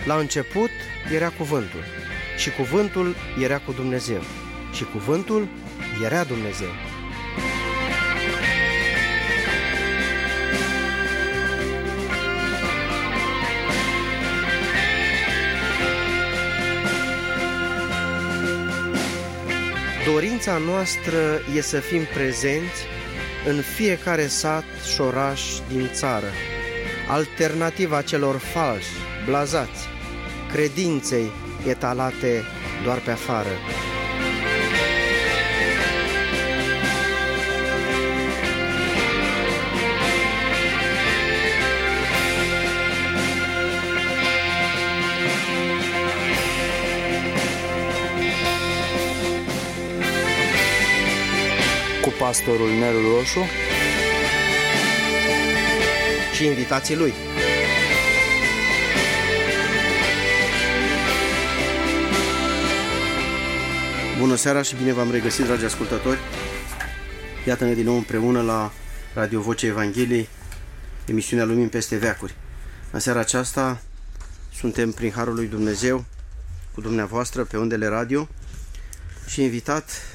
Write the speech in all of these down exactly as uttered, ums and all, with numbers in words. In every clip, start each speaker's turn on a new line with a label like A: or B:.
A: La început era cuvântul și cuvântul era cu Dumnezeu și cuvântul era Dumnezeu. Dorința noastră e să fim prezenți în fiecare sat și oraș din țară, alternativa celor falși, blazați, credinței etalate doar pe afară.
B: Cu pastorul Nelu Roșu
A: și invitații lui. Bună seara și bine v-am regăsit, dragi ascultători. Iată-ne din nou împreună la Radio Vocea Evangheliei, emisiunea Lumini peste veacuri. În seara aceasta suntem prin Harul lui Dumnezeu cu dumneavoastră pe undele radio și invitat.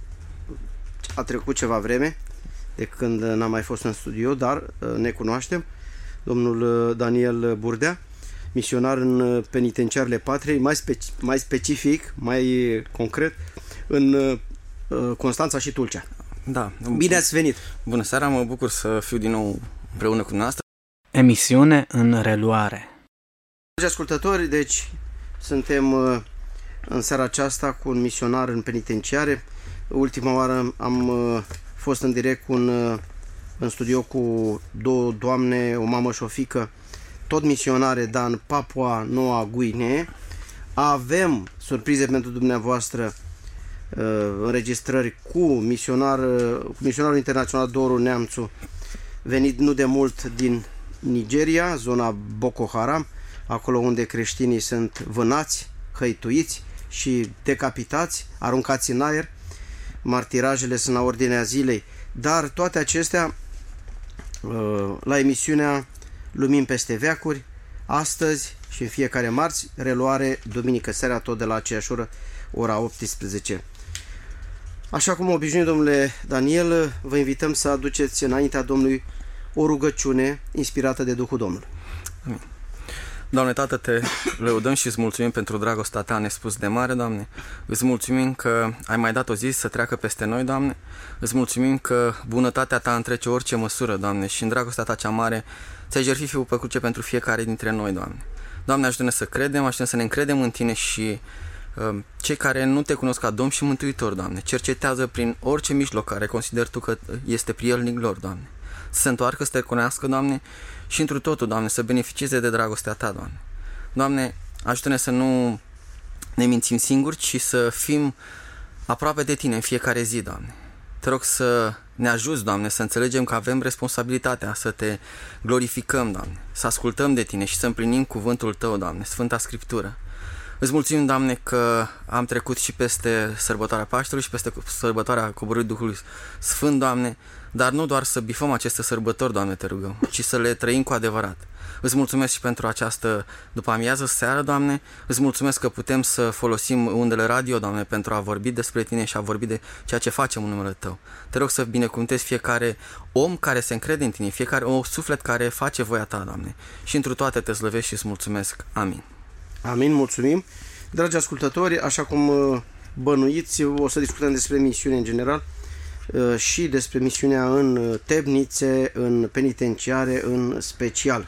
A: A trecut ceva vreme de când n-am mai fost în studio, dar ne cunoaștem, domnul Daniel Burdea, misionar în penitenciarele Patriei, mai, speci- mai specific, mai concret, în uh, Constanța și Tulcea.
B: Da.
A: Bine ați venit!
B: Bună seara, mă bucur să fiu din nou împreună cu dumneavoastră.
C: Emisiune în reluare.
A: Dragi ascultători, deci suntem uh, în seara aceasta cu un misionar în penitenciare. Ultima oară am uh, fost în direct cu un, uh, în studio cu două doamne, o mamă și o fică, tot misionare, dar în Papua Noua Guinee. Avem surprize pentru dumneavoastră, uh, înregistrări cu, misionar, uh, cu misionarul internațional Doru Neamțu, venit nu de mult din Nigeria, zona Boko Haram, acolo unde creștinii sunt vânați, hăituiți și decapitați, aruncați în aer. Martirajele sunt la ordinea zilei, dar toate acestea la emisiunea Lumini peste veacuri, astăzi și în fiecare marți, reluare duminică seara, tot de la aceeași oră, ora optsprezece. Așa cum obișnuit, domnule Daniel, vă invităm să aduceți înaintea Domnului o rugăciune inspirată de Duhul Domnului.
B: Amin. Doamne, Tată, te lăudăm și îți mulțumim pentru dragostea ta nespus de mare, Doamne. Îți mulțumim că ai mai dat o zi să treacă peste noi, Doamne. Îți mulțumim că bunătatea ta întrece orice măsură, Doamne, și în dragostea ta cea mare ți-ai jertfit Fiul pe cruce pentru fiecare dintre noi, Doamne. Doamne, ajută-ne să credem, ajută-ne să ne încredem în Tine și uh, cei care nu te cunosc ca Domn și Mântuitor, Doamne, cercetează prin orice mijloc care consider Tu că este prielnic lor, Doamne. Să se întoarcă, să te cunoască, Doamne, și întru totul, Doamne, să beneficieze de dragostea Ta, Doamne. Doamne, ajută-ne să nu ne mințim singuri, ci să fim aproape de Tine în fiecare zi, Doamne. Te rog să ne ajuți, Doamne, să înțelegem că avem responsabilitatea să Te glorificăm, Doamne, să ascultăm de Tine și să împlinim cuvântul Tău, Doamne, Sfânta Scriptură. Îți mulțumim, Doamne, că am trecut și peste sărbătoarea Paștelui și peste sărbătoarea Coborârii Duhului Sfânt, Doamne, dar nu doar să bifăm aceste sărbători, Doamne, te rugăm, ci să le trăim cu adevărat. Îți mulțumesc și pentru această după amiază seară, Doamne. Îți mulțumesc că putem să folosim undele radio, Doamne, pentru a vorbi despre Tine și a vorbi de ceea ce facem în numele Tău. Te rog să binecuvântezi fiecare om care se încrede în Tine, fiecare om, suflet care face voia Ta, Doamne. Și întru toate te slăvesc și îți mulțumesc. Amin.
A: Amin, mulțumim. Dragi ascultători, așa cum bănuiți, o să discutăm despre misiune în general și despre misiunea în temnițe, în penitenciare în special.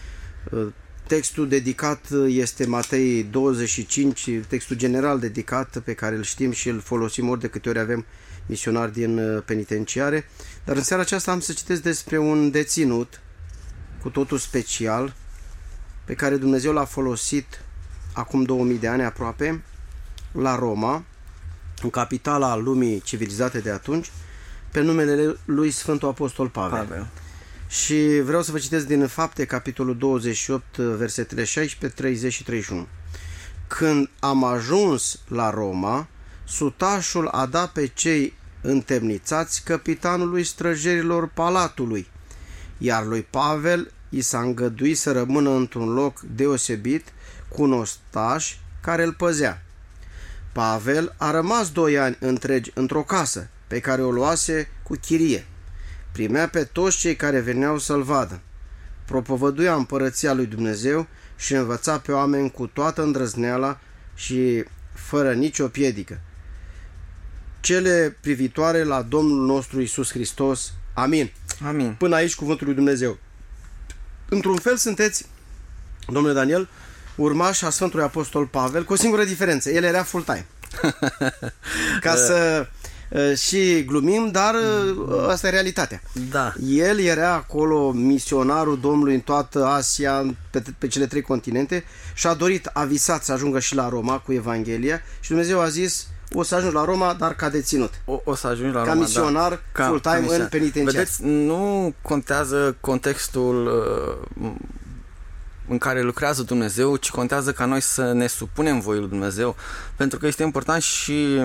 A: Textul dedicat este Matei douăzeci și cinci, textul general dedicat pe care îl știm și îl folosim ori de câte ori avem misionari din penitenciare. Dar în seara aceasta am să citesc despre un deținut cu totul special pe care Dumnezeu l-a folosit acum două mii de ani aproape la Roma, în capitala lumii civilizate de atunci, pe numele lui Sfântul Apostol Pavel. Pavel. Și vreau să vă citesc din Fapte, capitolul douăzeci și opt, versetele șaisprezece, treizeci și treizeci și unu. Când am ajuns la Roma, sutașul a dat pe cei întemnițați capitanului străjerilor palatului, iar lui Pavel i s-a îngăduit să rămână într-un loc deosebit cu un ostaș care îl păzea. Pavel a rămas doi ani întregi într-o casă pe care o luase cu chirie. Primea pe toți cei care veneau să-l vadă. Propovăduia împărăția lui Dumnezeu și învăța pe oameni cu toată îndrăzneala și fără nicio piedică. Cele privitoare la Domnul nostru Iisus Hristos. Amin.
B: Amin.
A: Până aici cuvântul lui Dumnezeu. Într-un fel sunteți, domnule Daniel, urmaș a Sfântului Apostol Pavel, cu o singură diferență. El era full-time. Ca să uh, și glumim, dar uh, asta e realitatea.
B: Da.
A: El era acolo misionarul Domnului în toată Asia, pe, pe cele trei continente, și a dorit, a visat să ajungă și la Roma cu Evanghelia și Dumnezeu a zis: o să ajungi la Roma, dar ca deținut.
B: O, o să ajungi la
A: ca
B: Roma,
A: misionar,
B: da.
A: full-time în penitenciar.
B: Vedeți, nu contează contextul uh, în care lucrează Dumnezeu, ci contează ca noi să ne supunem voii lui Dumnezeu, pentru că este important și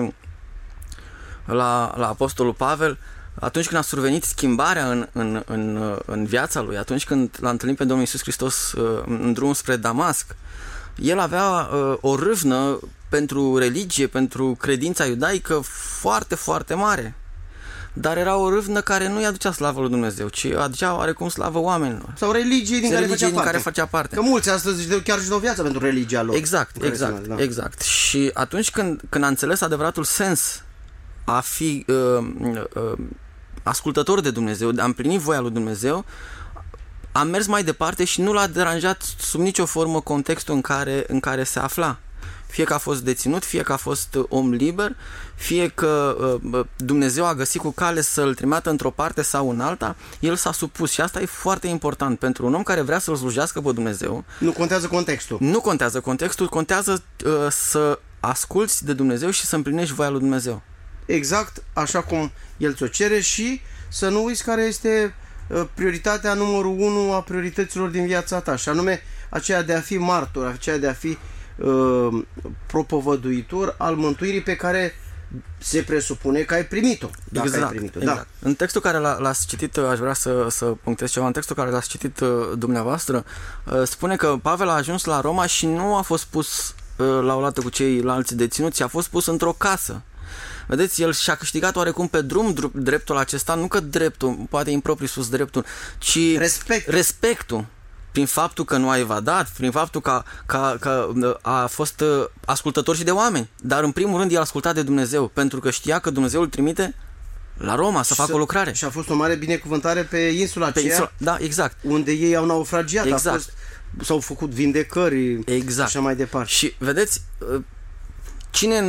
B: la, la Apostolul Pavel, atunci când a survenit schimbarea în, în, în, în viața lui, atunci când l-a întâlnit pe Domnul Iisus Hristos uh, în drum spre Damasc, el avea uh, o râvnă pentru religie, pentru credința iudaică foarte, foarte mare. Dar era o râvnă care nu i-aducea slavă lui Dumnezeu, ci aducea oarecum slavă oamenilor.
A: Sau religie din, care,
B: religie
A: făcea
B: din
A: parte.
B: care făcea parte.
A: Că mulți astăzi dau chiar și dau viața pentru religia lor.
B: Exact, exact, da. exact. Și atunci când, când a înțeles adevăratul sens a fi uh, uh, ascultător de Dumnezeu, de a împlini voia lui Dumnezeu, a mers mai departe și nu l-a deranjat sub nicio formă contextul în care, în care se afla. Fie că a fost deținut, fie că a fost om liber, fie că uh, Dumnezeu a găsit cu cale să-l trimeată într-o parte sau în alta, el s-a supus și asta e foarte important pentru un om care vrea să-l slujească pe Dumnezeu.
A: Nu contează contextul.
B: Nu contează contextul, contează uh, să asculți de Dumnezeu și să împlinești voia lui Dumnezeu.
A: Exact așa cum el ți-o cere și să nu uiți care este uh, prioritatea numărul unu a priorităților din viața ta, și anume aceea de a fi martor, aceea de a fi Uh, propovăduitor al mântuirii pe care se presupune că ai primit-o. Dacă
B: exact,
A: ai primit-o.
B: exact.
A: Da.
B: În textul care l-ați citit, aș vrea să, să punctez ceva, în textul care l-ați citit dumneavoastră, spune că Pavel a ajuns la Roma și nu a fost pus la oaltă cu ceilalți deținuți, a fost pus într-o casă. Vedeți, el și-a câștigat oarecum pe drum dreptul acesta, nu că dreptul, poate impropriu spus dreptul, ci
A: Respect.
B: respectul. Prin faptul că nu a evadat, prin faptul că, că, că a fost ascultător și de oameni. Dar în primul rând el a ascultat de Dumnezeu, pentru că știa că Dumnezeu îl trimite la Roma să facă o lucrare.
A: Și a fost o mare binecuvântare pe insula aceea,
B: pe insula, da, exact.
A: unde ei au naufragiat.
B: Exact.
A: A fost, s-au făcut vindecări,
B: exact.
A: așa mai departe.
B: Și vedeți, cine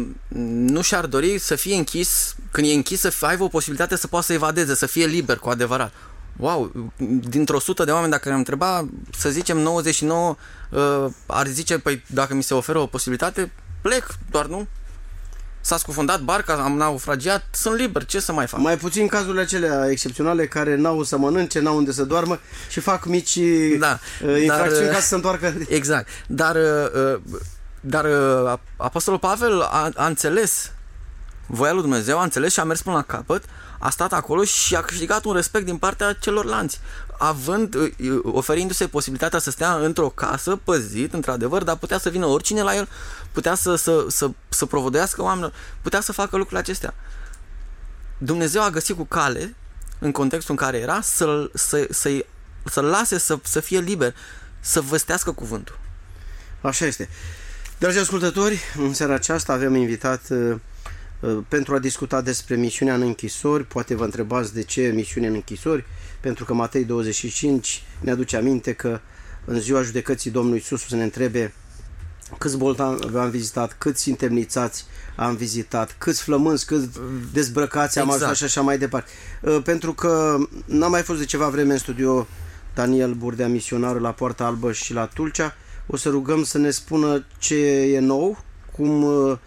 B: nu și-ar dori să fie închis, când e închis, să aibă o posibilitate să poată să evadeze, să fie liber cu adevărat. Wow, dintr-o sută de oameni, dacă ne-am întreba, să zicem nouăzeci și nouă uh, ar zice, păi dacă mi se oferă o posibilitate, plec, doar nu. S-a scufundat barca, am naufragiat, sunt liber, ce să mai fac?
A: Mai puțin cazurile acelea excepționale care n-au să mănânce, n-au unde să doarmă și fac mici
B: da,
A: uh, infracțiuni
B: dar,
A: ca să se întoarcă.
B: Exact, dar, uh, dar uh, Apostolul Pavel a, a înțeles voia lui Dumnezeu, a înțeles și a mers până la capăt, a stat acolo și a câștigat un respect din partea celorlalți, având, oferindu-se posibilitatea să stea într-o casă, păzit, într-adevăr, dar putea să vină oricine la el, putea să, să, să, să provodească oamenilor, putea să facă lucrurile acestea. Dumnezeu a găsit cu cale, în contextul în care era, să-l, să, să, să-l lase să, să fie liber, să vestească cuvântul.
A: Așa este. Dragi ascultători, în seara aceasta avem invitat uh, pentru a discuta despre misiunea în închisori. Poate vă întrebați de ce misiune în închisori, pentru că Matei douăzeci și cinci ne aduce aminte că în ziua judecății Domnului Iisus să ne întrebe câți bolnavi am vizitat, câți întemnițați am vizitat, câți flămânzi, câți dezbrăcați am
B: exact.
A: ajuns și așa mai departe. Pentru că n-am mai fost de ceva vreme în studio Daniel Burdea, misionar la Poarta Albă și la Tulcea. O să rugăm să ne spună ce e nou, cum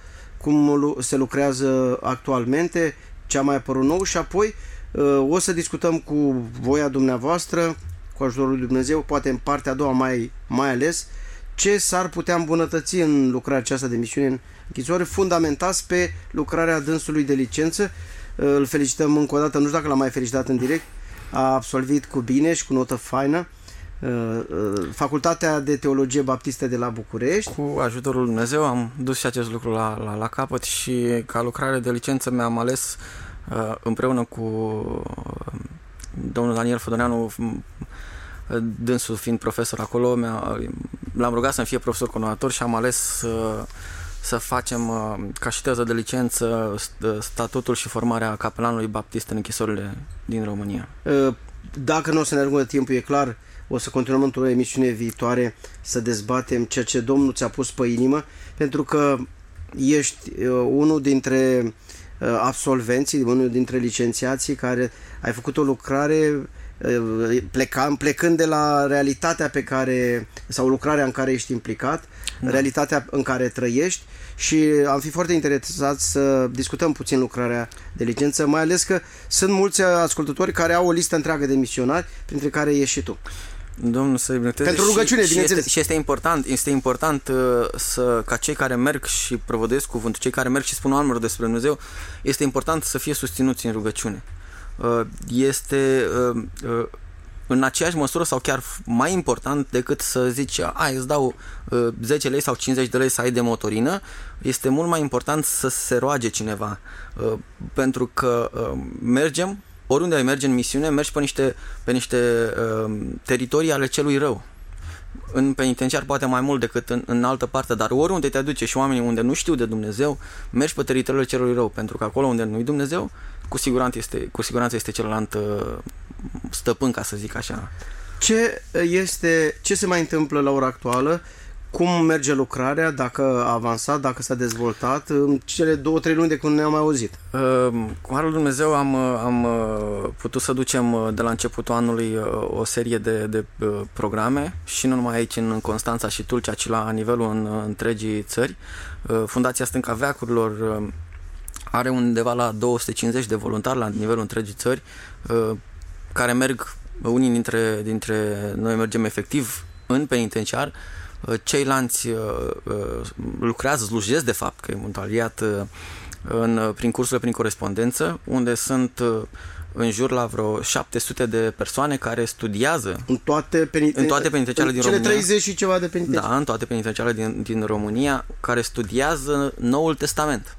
A: cum se lucrează actualmente, ce a mai apărut nou și apoi o să discutăm cu voia dumneavoastră, cu ajutorul lui Dumnezeu, poate în partea a doua mai, mai ales, ce s-ar putea îmbunătăți în lucrarea aceasta de misiune în închisoare, fundamentați pe lucrarea dânsului de licență. Îl felicităm încă o dată, nu știu dacă l-am mai felicitat în direct, a absolvit cu bine și cu notă faină. Facultatea de Teologie Baptistă de la București.
B: Cu ajutorul lui Dumnezeu am dus și acest lucru la, la, la capăt și ca lucrare de licență mi-am ales împreună cu domnul Daniel Fădoneanu, dânsul fiind profesor acolo, l-am rugat să-mi fie profesor coordonator și am ales să, să facem ca și teză de licență statutul și formarea capelanului baptist în închisorile din România.
A: Dacă nu o să ne ajungă timpul, e clar, o să continuăm într-o emisiune viitoare să dezbatem ceea ce Domnul ți-a pus pe inimă, pentru că ești unul dintre absolvenții, unul dintre licențiații care ai făcut o lucrare plecând, plecând de la realitatea pe care, sau lucrarea în care ești implicat, da. realitatea în care trăiești, și am fi foarte interesați să discutăm puțin lucrarea de licență, mai ales că sunt mulți ascultători care au o listă întreagă de misionari, printre care ești și tu.
B: Domnul să-i binecuvânteze.
A: Pentru rugăciune,
B: și,
A: bineînțeles.
B: Și este, și este important, este important uh, să, ca cei care merg și prăvăduiesc cuvântul, cei care merg și spun oamenilor despre Dumnezeu, este important să fie susținuți în rugăciune. Uh, este uh, uh, în aceeași măsură sau chiar mai important decât să zici, a, îți dau uh, zece lei sau cincizeci de lei să ai de motorină. Este mult mai important să se roage cineva, uh, pentru că uh, mergem, oriunde ai merge în misiune, mergi pe niște, pe niște uh, teritorii ale celui rău. În penitenciar poate mai mult decât în, în altă parte, dar oriunde te aduce și oamenii unde nu știu de Dumnezeu, mergi pe teritoriul celui rău, pentru că acolo unde nu-i Dumnezeu, cu siguranță este, cu siguranță este celălalt uh, stăpân, ca să zic așa.
A: Ce este, ce se mai întâmplă la ora actuală? Cum merge lucrarea, dacă a avansat, dacă s-a dezvoltat în cele două, trei luni de când ne-am mai auzit?
B: Cu harul Dumnezeu am, am putut să ducem de la începutul anului o serie de, de programe și nu numai aici în Constanța și Tulcea, ci la nivelul în întregii țări. Fundația Stânca Veacurilor are undeva la două sute cincizeci de voluntari la nivelul întregii țări, care merg, unii dintre, dintre noi mergem efectiv în penitenciar, ceilalți lucrează, slujesc de fapt, că e voluntariat în, prin cursurile prin corespondență, unde sunt în jur la vreo șapte sute de persoane care studiază
A: în toate, peniten...
B: în toate penitenciarele din
A: cele
B: România.
A: treizeci și ceva de penitenciare.
B: Da, în toate penitenciarele din, din România, care studiază Noul Testament.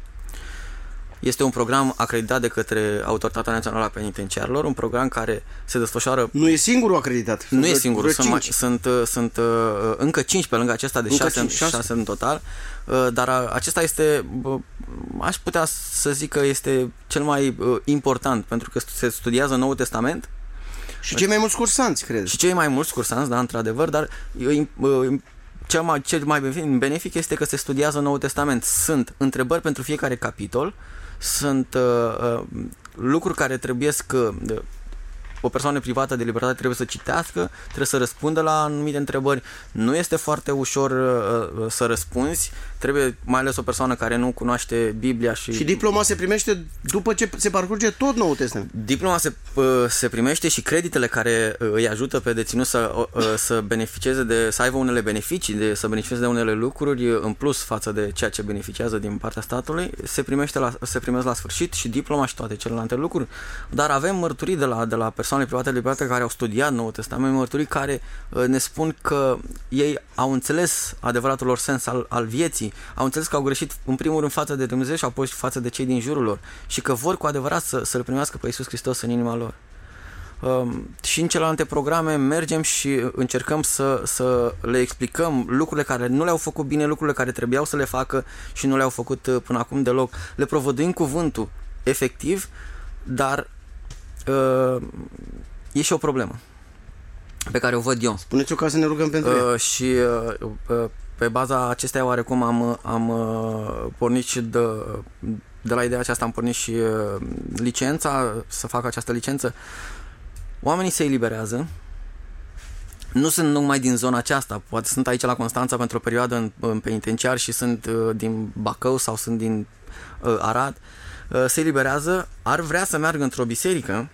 B: Este un program acreditat de către Autoritatea Națională a Penitenciarilor, un program care se desfășoară...
A: Nu e singurul acreditat.
B: Nu e singurul, sunt, mai, sunt, sunt uh, încă cinci pe lângă acesta, de șase în total, uh, dar acesta este, uh, aș putea să zic că este cel mai uh, important, pentru că se studiază Noul Testament.
A: Și cei mai mulți cursanți, cred.
B: Și cei mai mulți cursanți, da, într-adevăr, dar uh, uh, cel mai, cel mai benefic este că se studiază Noul Testament. Sunt întrebări pentru fiecare capitol, sunt uh, uh, lucruri care trebuie să... Uh, o persoană privată de libertate trebuie să citească, trebuie să răspundă la anumite întrebări. Nu este foarte ușor uh, să răspunzi, trebuie mai ales o persoană care nu cunoaște Biblia și...
A: Și diploma se primește după ce se parcurge tot Noul Testament.
B: Diploma se, uh, se primește și creditele care uh, îi ajută pe deținut să, uh, să beneficieze de, să aibă unele beneficii, de, să beneficieze de unele lucruri în plus față de ceea ce beneficiază din partea statului, se, primește la, se primesc la sfârșit și diploma și toate celelalte lucruri. Dar avem mărturii de la, de la persoane private de libertate care au studiat Noul Testament, mărturii care uh, ne spun că ei au înțeles adevăratul lor sens al, al vieții, au înțeles că au greșit în primul rând față de Dumnezeu și apoi față de cei din jurul lor și că vor cu adevărat să, să-L primească pe Iisus Hristos în inima lor. Uh, și în celelalte programe mergem și încercăm să, să le explicăm lucrurile care nu le-au făcut bine, lucrurile care trebuiau să le facă și nu le-au făcut uh, până acum deloc. Le provăduim cuvântul efectiv, dar uh, e și o problemă pe care o văd eu.
A: Spuneți-o ca să ne rugăm pentru ea.
B: Uh, și uh, uh, pe baza acesteia oarecum am, am uh, pornit și de, de la ideea aceasta am pornit și uh, licența, să fac această licență. Oamenii se eliberează, nu sunt numai din zona aceasta, poate sunt aici la Constanța pentru o perioadă în, în penitenciar și sunt uh, din Bacău sau sunt din uh, Arad, uh, se eliberează, ar vrea să meargă într-o biserică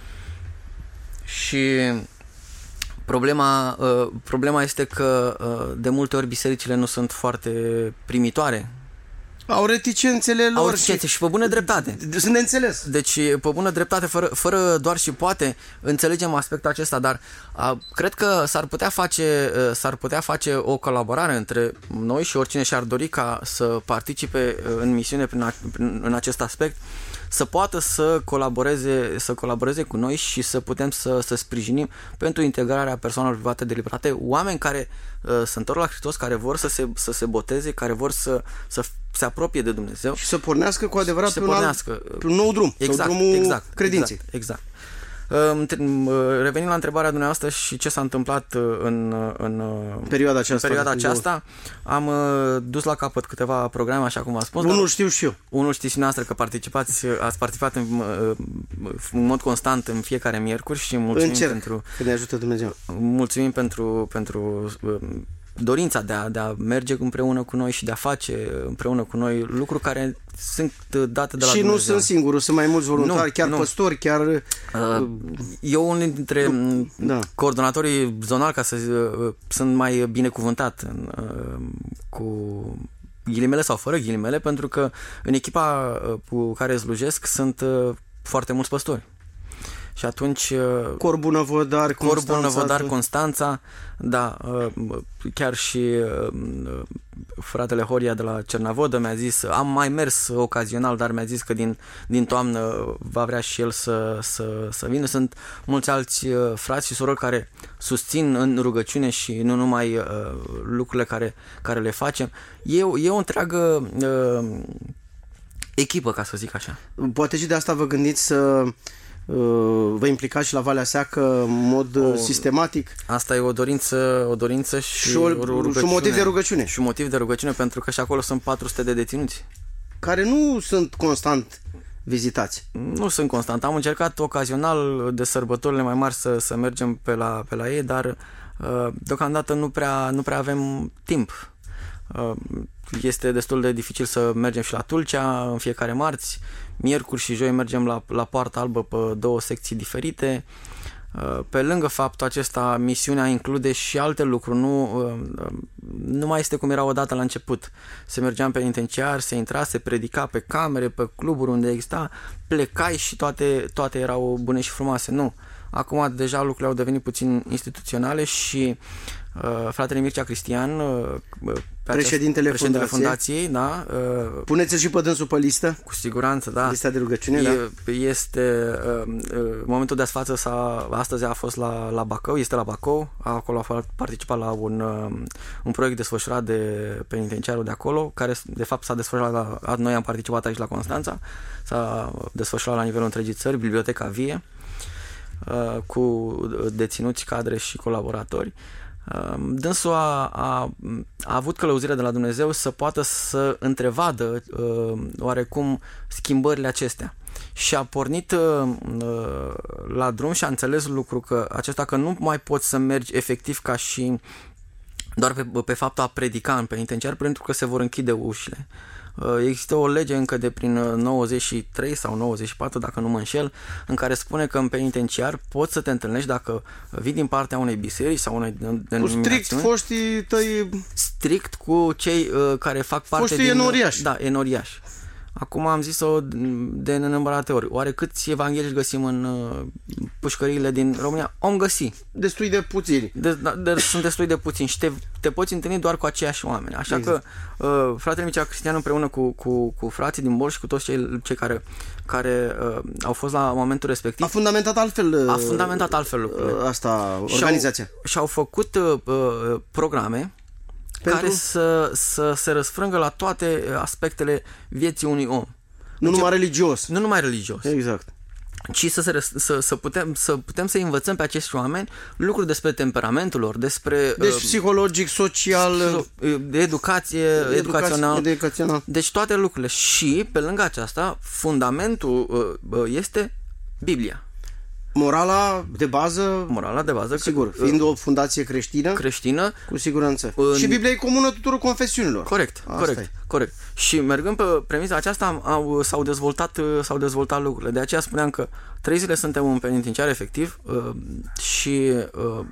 B: și problema, uh, problema este că uh, de multe ori bisericile nu sunt foarte primitoare.
A: Au reticențele lor.
B: Au reticențe și, și pe bună dreptate.
A: Sunt de înțeles.
B: Deci, pe bună dreptate, fără, fără doar și poate, înțelegem aspectul acesta, dar a, cred că s-ar putea face, s-ar putea face o colaborare între noi și oricine și-ar dori ca să participe în misiune prin, a, prin, în acest aspect, să poată să colaboreze, să colaboreze cu noi și să putem să, să sprijinim pentru integrarea persoanelor private de libertate, oameni care uh, se întorc la Hristos, care vor să se, să se boteze, care vor să, să se apropie de Dumnezeu.
A: Și să pornească cu adevărat pe un, alt, pe un nou drum,
B: exact,
A: sau drumul
B: exact,
A: credinței.
B: Exact, exact. Revenind la întrebarea dumneavoastră și ce s-a întâmplat în, în
A: perioada aceasta,
B: în perioada aceasta am dus la capăt câteva programe, așa cum v-am spus.
A: Unul știu și eu.
B: Unul știți și noastră că participați, ați participat în, în mod constant în fiecare miercuri și mulțumim
A: Încerc,
B: pentru...
A: că ne ajută Dumnezeu.
B: Mulțumim pentru, pentru dorința de a, de a merge împreună cu noi și de a face împreună cu noi lucruri care sunt date de la
A: și
B: Dumnezeu.
A: Nu sunt singurul, sunt mai mulți voluntari, nu, chiar nu. păstori, chiar...
B: Uh, eu, unul dintre da. coordonatorii zonali, ca să zic, sunt mai binecuvântat uh, cu ghilimele sau fără ghilimele, pentru că în echipa cu care slujesc sunt uh, foarte mulți păstori. Și atunci...
A: Cor Bunăvodar,
B: Cor Bunăvodar, Constanța, da, chiar și fratele Horia de la Cernavodă mi-a zis, am mai mers ocazional, dar mi-a zis că din, din toamnă va vrea și el să, să, să vină. Sunt mulți alți frați și surori care susțin în rugăciune și nu numai uh, lucrurile care, care le facem. E, e o întreagă uh, echipă, ca să zic așa.
A: Poate și de asta vă gândiți să... vă implicați și la Valea Seacă în mod o, sistematic.
B: Asta e o dorință, o dorință și,
A: și, o, o și un motiv de rugăciune.
B: Și un motiv de rugăciune, pentru că și acolo sunt patru sute de deținuți.
A: Care nu sunt constant vizitați.
B: Nu sunt constant. Am încercat ocazional de sărbătorile mai mari să, să mergem pe la, pe la ei, dar deocamdată nu prea, nu prea avem timp. Este destul de dificil să mergem și la Tulcea în fiecare marți. Miercuri și joi mergem la, la Poarta Albă pe două secții diferite. Pe lângă faptul acesta, misiunea include și alte lucruri. Nu, nu mai este cum era odată la început. Se mergea în penitenciar, se intra, se predica pe camere, pe cluburi unde exista, plecai și toate, toate erau bune și frumoase. Nu. Acum deja lucrurile au devenit puțin instituționale și uh, fratele Mircea Cristian, uh,
A: președintele,
B: președintele
A: fundației,
B: fundației, da, uh,
A: puneți-l și pe dânsul pe listă?
B: Cu siguranță, da.
A: Lista de rugăciune,
B: e,
A: da.
B: Este uh, uh, momentul de față, s-a, astăzi a fost la, la Bacău, este la Bacău, acolo a participat la un, uh, un proiect desfășurat de penitenciarul de acolo, care de fapt s-a desfășurat la, noi am participat aici la Constanța, s-a desfășurat la nivelul întregii țări, Biblioteca Vie, cu deținuți, cadre și colaboratori. Dânsul a, a, a avut călăuzirea de la Dumnezeu să poată să întrevadă oarecum schimbările acestea și a pornit la drum și a înțeles lucru că acesta că nu mai poți să mergi efectiv ca și doar pe, pe faptul a predica în penitenciar, pentru că se vor închide ușile. Există o lege încă de prin nouăzeci și trei sau nouăzeci și patru, dacă nu mă înșel, în care spune că în penitenciar poți să te întâlnești dacă vii din partea unei biserici sau unei denominațiuni.
A: Cu strict foștii tăi...
B: Strict cu cei uh, care fac parte
A: foștii
B: din...
A: enoriași.
B: Da, enoriași. Acum am zis-o de nenumărate ori. Oare câți evanghelici găsim în uh, pușcăriile din România? Om găsi.
A: Destui de puțini.
B: De, de, sunt destui de puțini și te, te poți întâlni doar cu aceiași oameni. Așa exact. că uh, fratele Mircea Cristian împreună cu, cu, cu frații din Bol și cu toți cei, cei care, care uh, au fost la momentul respectiv.
A: A fundamentat altfel uh,
B: A fundamentat altfel lucrurile.
A: Uh, asta, organizația.
B: Și-au, și-au făcut uh, programe pentru? care să, să se răsfrângă la toate aspectele vieții unui om.
A: Nu deci, numai religios.
B: Nu numai religios.
A: Exact.
B: Ci să, se, să, să, putem, să putem să învățăm pe acești oameni lucruri despre temperamentul lor, despre...
A: Deci
B: uh,
A: psihologic, social...
B: De educație, educație educațional.
A: educațional.
B: Deci toate lucrurile. Și, pe lângă aceasta, fundamentul uh, este Biblia.
A: Morala de bază,
B: morala de bază,
A: sigur, fiind o fundație creștină,
B: creștină,
A: cu siguranță.
B: În...
A: Și Biblia e comună tuturor confesiunilor.
B: Corect, Asta corect, e. corect. Și mergând pe premisa aceasta, au, s-au dezvoltat, s-au dezvoltat lucrurile. De aceea spuneam că trei zile suntem în penitenciar efectiv uh, și uh,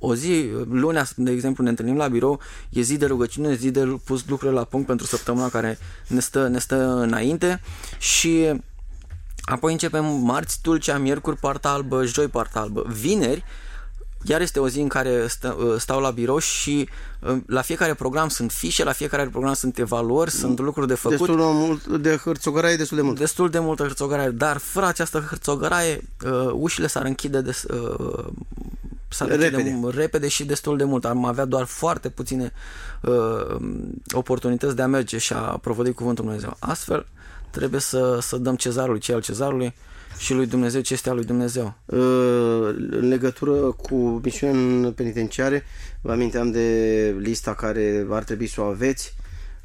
B: o zi, lunea, de exemplu, ne întâlnim la birou, e zi de rugăciune, zi de pus lucrurile la punct pentru săptămâna care ne stă, ne stă înainte și apoi începem marți, dulcea, miercuri, partea albă, joi, partea albă. Vineri, iar este o zi în care stă, stau la birou și la fiecare program sunt fișe, la fiecare program sunt evaluări, sunt lucruri de făcut.
A: Destul mult, de hârțogăraie destul de mult.
B: Destul de multă hârțogăraie, dar fără această hârțogăraie uh, ușile s-ar închide, de, uh, s-ar
A: repede.
B: închide repede și destul de mult. Am avea doar foarte puține uh, oportunități de a merge și a provădui cuvântul Dumnezeu. Astfel, trebuie să, să dăm cezarului ce al cezarului și lui Dumnezeu ce este al lui Dumnezeu.
A: În legătură cu misiunea penitenciare, vă aminteam de lista care ar trebui să o aveți.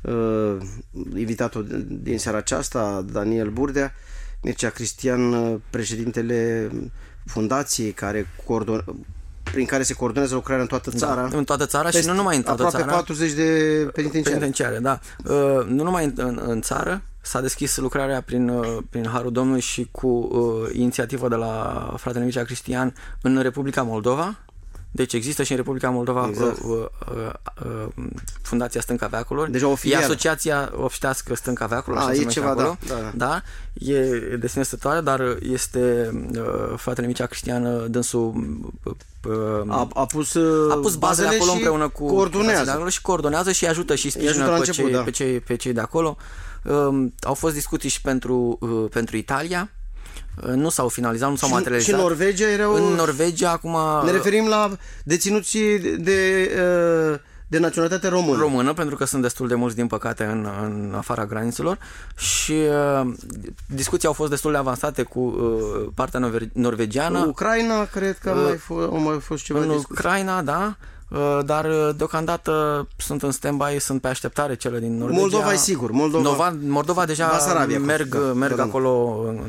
A: Invitatul din seara aceasta, Daniel Burdea, Mircea Cristian, președintele fundației care coordon... prin care se coordonează lucrarea în toată țara.
B: Da, în toată țara și nu numai în toată
A: aproape
B: țara.
A: patruzeci de penitenciare.
B: penitenciare da. Uh, nu numai în, în, în țară, s-a deschis lucrarea prin, uh, prin Harul Domnului și cu uh, inițiativă de la fratele Mircea Cristian în Republica Moldova. Deci există și în Republica Moldova exact. uh, uh, uh, Fundația Stânca Veacurilor.
A: Deja o filială.
B: E asociația obștească Stânca Veacurilor.
A: A, e ceva, acolo. Da, da, da.
B: Da, e de sine stătoare, dar este uh, fratele Mircea Cristian, dânsul uh,
A: a, a pus,
B: a pus bazele acolo împreună cu
A: coordonează.
B: și coordonează și ajută și sprijină pe, început, cei, da. pe, cei, pe cei de acolo. Uh, au fost discuții și pentru, uh, pentru Italia. Nu s-au finalizat, nu s-au
A: și,
B: materializat.
A: Și în Norvegia erau...
B: În Norvegia acum...
A: Ne referim la deținuții de, de, de naționalitate română.
B: Română, pentru că sunt destul de mulți, din păcate, în, în afara granițelor. Și uh, discuții au fost destul de avansate cu uh, partea norvegiană.
A: Ucraina, cred că uh, mai f- au mai fost ceva
B: în
A: discuții.
B: Ucraina, da. Dar deocamdată sunt în stand-by, sunt pe așteptare cele din Norvegia.
A: Moldova e sigur. Moldova,
B: Nova, Moldova deja
A: Basarabia,
B: merg,
A: da,
B: merg
A: da,
B: acolo în,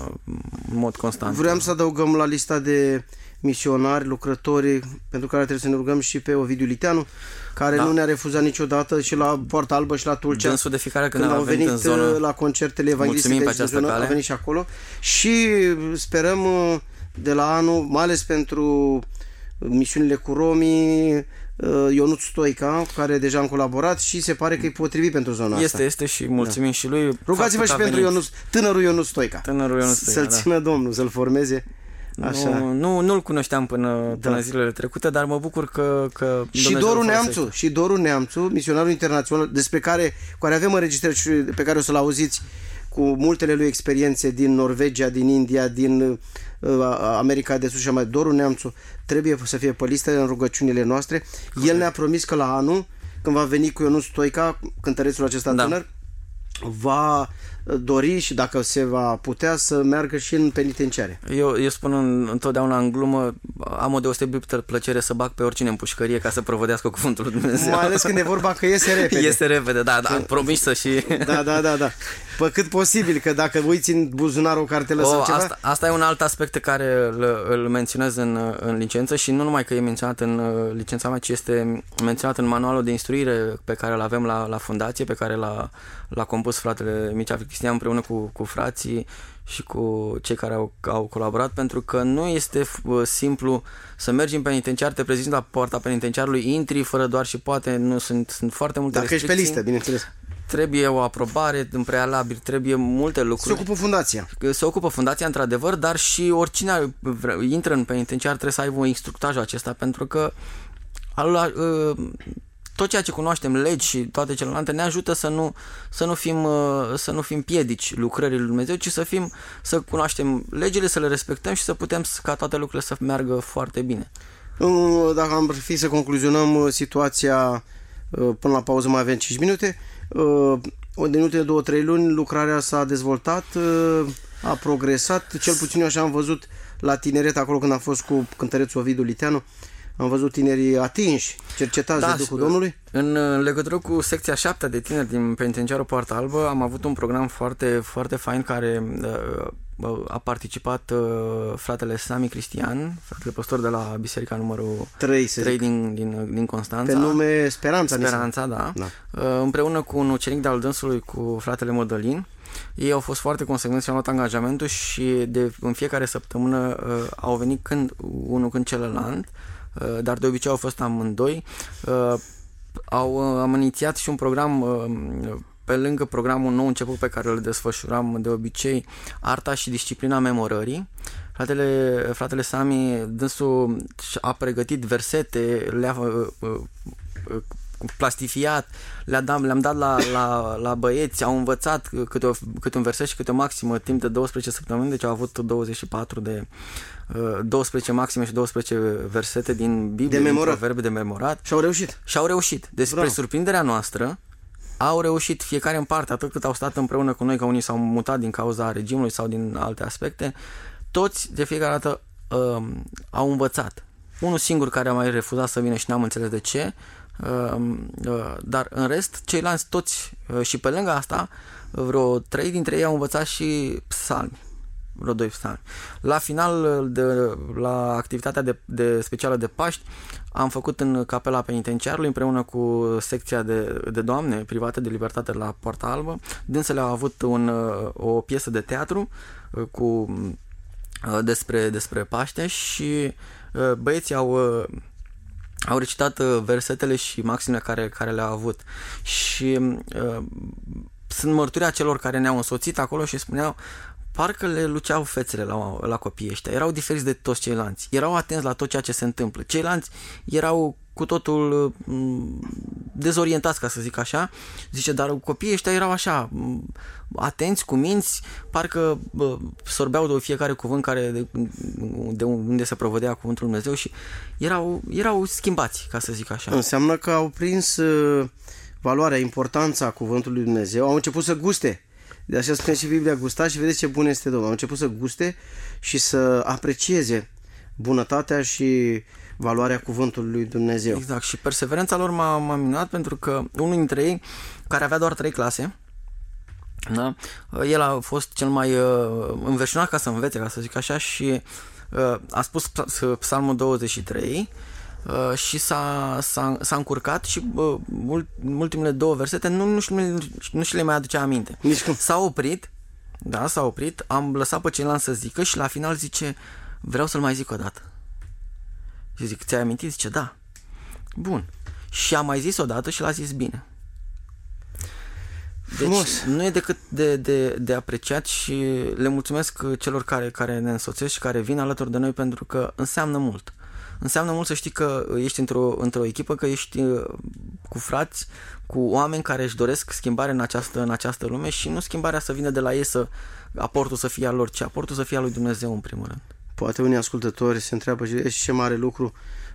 B: în mod constant.
A: Vreau să adăugăm la lista de misionari, lucrători, pentru care trebuie să ne rugăm și pe Ovidiu Liteanu, care da. nu ne-a refuzat niciodată și la Poarta Albă și la Tulcea.
B: Dânsul de fiecare când,
A: când au venit
B: în zonă,
A: la concertele evanghelistice
B: pe această cale.
A: A venit și acolo. Și sperăm de la anul, mai ales pentru misiunile cu romii, Ionuț Stoica, care deja am colaborat și se pare că e potrivit pentru zona
B: este,
A: asta.
B: Este și mulțumim da. și lui.
A: Rugați-vă și pentru Ionuț, tânărul Ionuț Stoica.
B: Tânărul Ionuț Stoica,
A: Să-l
B: da.
A: țină Domnul, să-l formeze. Așa.
B: Nu, nu, nu-l cunoșteam până, până da. zilele trecute, dar mă bucur că, că
A: și Doru Neamțu, și Doru Neamțu, misionarul internațional, despre care, care avem înregistrări și pe care o să-l auziți, cu multele lui experiențe din Norvegia, din India, din uh, America de Sus și mai. Doru Neamțu trebuie să fie pe listă în rugăciunile noastre. El ne-a promis că la anul, când va veni cu Ionuț Stoica, cântărețul acesta da. tânăr, va dori și dacă se va putea să meargă și în penitenciare.
B: Eu, eu spun în, întotdeauna în glumă, am o deosebită plăcere să bag pe oricine în pușcărie ca să provădească cuvântul lui Dumnezeu.
A: Mai ales când e vorba că iese repede.
B: Iese repede, da, da, promis să și...
A: Da, da, da, da. Pe cât posibil, că dacă uiți în buzunar o cartelă
B: o,
A: sau ceva...
B: Asta, asta e un alt aspect pe care îl, îl menționez în, în licență și nu numai că e menționat în licența mea, ci este menționat în manualul de instruire pe care îl avem la, la fundație, pe care l-a, l-a compus fratele Mircea Cristian împreună cu, cu frații și cu cei care au, au colaborat, pentru că nu este uh, simplu să mergi în penitenciar, te prezinți la poarta penitenciarului, intri fără doar și poate, nu sunt, sunt foarte multe
A: Dacă
B: restricții.
A: ești pe listă, bineînțeles.
B: Trebuie o aprobare în prealabil, trebuie multe lucruri.
A: Se ocupă fundația.
B: Se ocupă fundația, într-adevăr, dar și oricine intră în penitenciar trebuie să aibă instructajul acesta, pentru că al, uh, tot ceea ce cunoaștem, legi și toate celelalte, ne ajută să nu, să nu fim, să nu fim piedici lucrării lui Dumnezeu, ci să fim, să cunoaștem legile, să le respectăm și să putem ca toate lucrurile să meargă foarte bine.
A: Dacă am fi să concluzionăm situația, până la pauză mai avem cinci minute, din ultimele două trei luni lucrarea s-a dezvoltat, a progresat, cel puțin eu așa am văzut la tineret acolo când am fost cu cântărețul Ovidiu Liteanu. Am văzut tinerii atinși, cercetați da, de Duhul Domnului.
B: În legătură cu secția șaptea de tineri din penitenciarul Poarta Albă, am avut un program foarte, foarte fain care uh, a participat uh, fratele Sami Cristian, fratele păstor de la biserica numărul trei din, din, din Constanța.
A: Pe nume Speranța.
B: Speranța, da. da. Uh, împreună cu un ucenic de-al dânsului, cu fratele Mădălin. Ei au fost foarte consecvenți și au luat angajamentul și de, în fiecare săptămână uh, au venit când unul când celălalt. dar de obicei au fost amândoi. Au, am inițiat și un program pe lângă programul nou început pe care îl desfășuram de obicei, arta și disciplina memorării. Fratele, fratele Sami, dânsul a pregătit versete, le-a plastifiat, le-a dat, le-am dat la, la, la băieți, au învățat câte, o, câte un verset și câte o maximă timp de douăsprezece săptămâni, deci au avut douăzeci și patru de douăsprezece maxime și douăsprezece versete din Biblie, din proverbe de memorat.
A: Și au reușit. Și
B: au reușit. Despre Bravo. surprinderea noastră, au reușit fiecare în parte, atât cât au stat împreună cu noi, că unii s-au mutat din cauza regimului sau din alte aspecte, toți de fiecare dată uh, au învățat. Unul singur care a mai refuzat să vină și n-am înțeles de ce, uh, uh, dar în rest, ceilalți toți, uh, și pe lângă asta, vreo trei dintre ei au învățat și psalmi. Vreo doi psalmi. La final, de, la activitatea de, de specială de Paști, am făcut în capela penitenciarului împreună cu secția de, de doamne private de libertate la Poarta Albă. Dânsele au avut un, o piesă de teatru cu, despre, despre Paște și băieții au, au recitat versetele și maximele care, care le-au avut. Și uh, sunt mărturia celor care ne-au însoțit acolo și spuneau parcă le luceau fețele la, la copiii ăștia. Erau diferiți de toți ceilalți. Erau atenți la tot ceea ce se întâmplă. Ceilalți erau cu totul m- dezorientați, ca să zic așa. Zice, dar copiii ăștia erau așa, m- atenți, cu minți, parcă bă, sorbeau de fiecare cuvânt care de, de unde se provedea cuvântul Lui Dumnezeu și erau, erau schimbați, ca să zic așa.
A: Înseamnă că au prins uh, valoarea, importanța cuvântului Lui Dumnezeu, au început să guste. De așa spune și Biblia, gusta și vedeți ce bun este Domnul. Au început să guste și să aprecieze bunătatea și valoarea cuvântului lui Dumnezeu.
B: Exact. Și perseverența lor m-a, m-a minunat pentru că unul dintre ei, care avea doar trei clase, da? El a fost cel mai uh, înverșunat ca să învețe, ca să zic așa, și uh, a spus Psalmul douăzeci și trei uh, și s-a, s-a, s-a încurcat și uh, ultimele două versete nu, nu, și, nu și le mai aducea aminte. S-a oprit, da, s-a oprit, am lăsat pe ceilalți să zică și la final zice, vreau să-l mai zic o dată. Și zic, ți-ai amintit? Zice, da. Bun. Și a mai zis o dată și l-a zis bine. Deci frumos. Nu e decât de, de, de apreciat și le mulțumesc celor care, care ne însoțesc și care vin alături de noi pentru că înseamnă mult. Înseamnă mult să știi că ești într-o, într-o echipă, că ești cu frați, cu oameni care își doresc schimbare în această, în această lume și nu schimbarea să vină de la ei, să aportul să fie al lor, ci aportul să fie al lui Dumnezeu în primul rând.
A: Poate unii ascultători se întreabă și ce mare lucru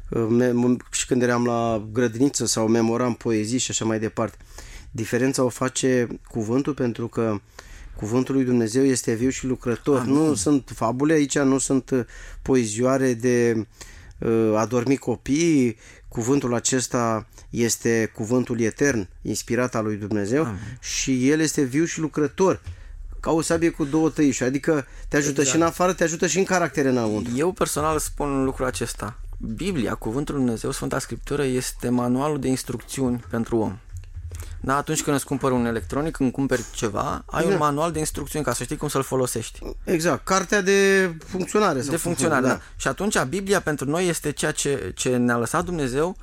A: și când eram la grădiniță sau memoram poezii și așa mai departe. Diferența o face cuvântul, pentru că cuvântul lui Dumnezeu este viu și lucrător. Amin. Nu sunt fabule aici, nu sunt poezioare de uh, a dormi copiii. Cuvântul acesta este cuvântul etern, inspirat al lui Dumnezeu. Amin. Și el este viu și lucrător, ca o sabie cu două tăișuri, adică te ajută exact. Și în afară, te ajută și în caracter înăuntru.
B: Eu personal spun lucrul acesta. Biblia, cuvântul lui Dumnezeu, Sfânta Scriptură, este manualul de instrucțiuni pentru om. Da, atunci când îți cumpări un electronic, când cumperi ceva, ai exact. Un manual de instrucțiuni ca să știi cum să-l folosești.
A: Exact, cartea de funcționare.
B: De funcționare, da. da. Și atunci Biblia pentru noi este ceea ce, ce ne-a lăsat Dumnezeu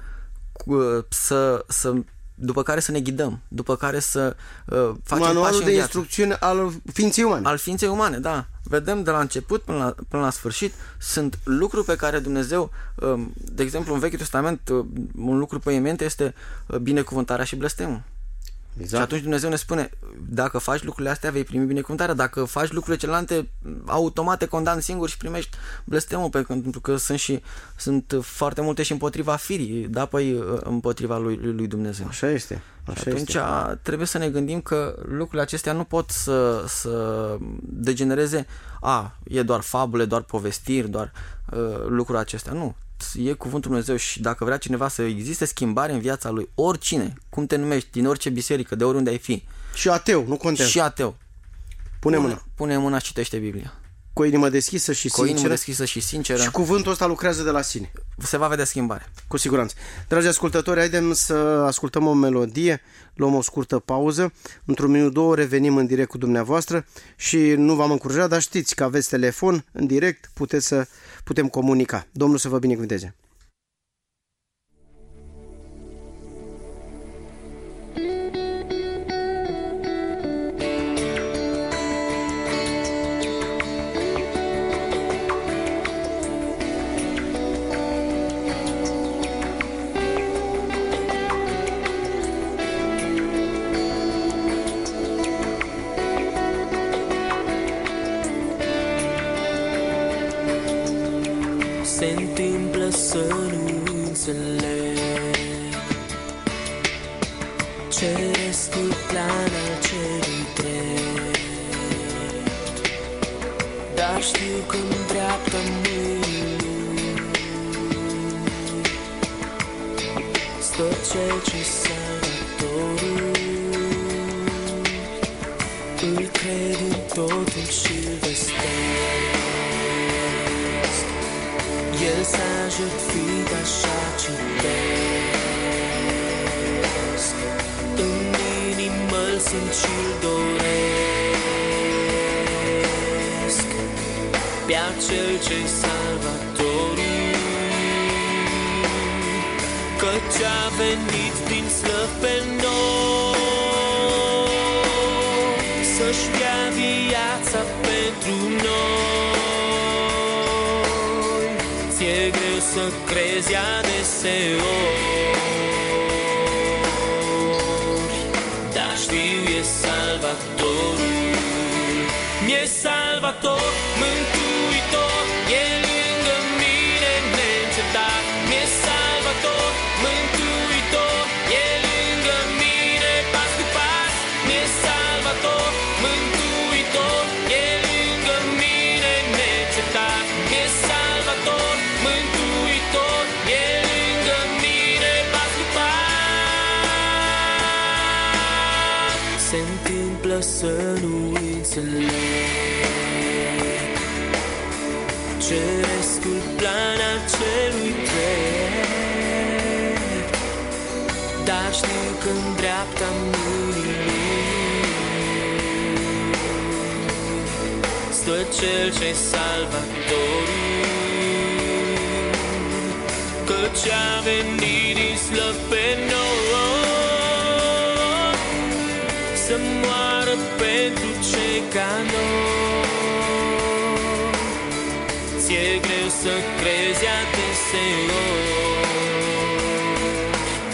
B: să, să, după care să ne ghidăm, după care să uh, facem
A: manualul
B: pași în
A: de
B: viață.
A: instrucțiune al ființei umane.
B: Al ființei umane, da. Vedem de la început până la, până la sfârșit, sunt lucruri pe care Dumnezeu, uh, de exemplu în Vechiul Testament, uh, un lucru poiement este uh, binecuvântarea și blestemul. Exact. Și atunci Dumnezeu ne spune, dacă faci lucrurile astea vei primi binecuvântarea, dacă faci lucrurile celelalte, automat te condamni singur și primești blestemul, pentru că sunt și sunt foarte multe și împotriva firii, da, păi împotriva lui, lui Dumnezeu.
A: Așa este. Așa
B: și atunci
A: este.
B: Trebuie să ne gândim că lucrurile acestea nu pot să, să degenereze, a, e doar fabule, doar povestiri, doar uh, lucruri acestea. Nu. E cuvântul Dumnezeu și dacă vrea cineva să existe schimbare în viața lui, oricine, cum te numești, din orice biserică, de oriunde ai fi.
A: Și ateu, nu contează.
B: Și ateu.
A: Pune mâna.
B: Pune mâna și citește Biblia.
A: Cu o inimă deschisă și sinceră.
B: Cu o inimă deschisă și sinceră.
A: Și cuvântul ăsta lucrează de la sine.
B: Se va vedea schimbare.
A: Cu siguranță. Dragi ascultători, haidem să ascultăm o melodie, luăm o scurtă pauză. Într-un minut, două, revenim în direct cu dumneavoastră și nu v-am încurajat, dar știți că aveți telefon în direct, puteți să putem comunica. Domnul să vă binecuvânteze.
D: se întâmplă să nu înțeleg. Cerescul plan al celui drept, dar știu că-mi dreaptă mâinile stă cel ce Salvatorul. Îl cred în totul și-l vestesc. El s-a jertfit, așa citesc. În inimă-l simt și-l doresc, pe acel ce-i Salvatorul, căci a venit din slăv pe noi, să-și dea viața pentru noi. Ți-e greu să crezi adeseori, dar știu e Salvatorul. Mi-e Salvator, Mântuitor, e lângă mine neîncetat. Mi-e Salvator, Mântuitor, e lângă mine pas cu pas. Mi-e Salvator, Mântuitor, e lângă mine neîncetat. Mi-e Salvator, Mântuitor, e lângă mine pas cu pas. Se întâmplă să nu înțeleg cerescul plan al celui drept, dar știu că-n dreapta mâinii stă cel ce-i Salvatorul, căci a venit din slăv pe noi, să moară pentru cei ca noi. Ți-e greu să crezi adeseori,